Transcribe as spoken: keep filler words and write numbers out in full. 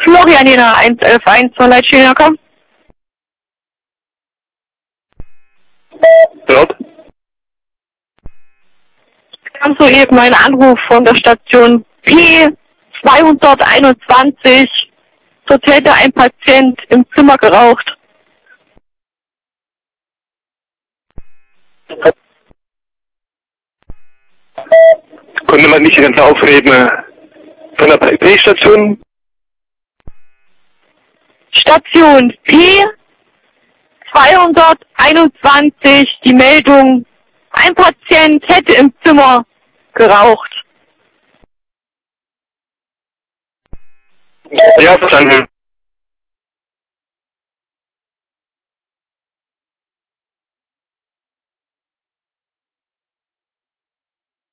Florianina eins eins eins zur Leitstelle kommen. Dort? Kam soeben ein Anruf von der Station P zweihunderteinundzwanzig. Dort hätte ein Patient im Zimmer geraucht. Konnte man nicht ganz aufreden von der P-Station? Station P zweihunderteinundzwanzig, die Meldung, ein Patient hätte im Zimmer geraucht. Ja, verstanden.